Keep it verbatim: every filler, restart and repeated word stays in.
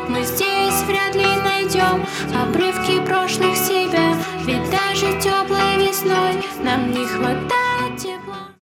Мы здесь вряд ли найдем обрывки прошлых себя, ведь даже теплой весной нам не хватает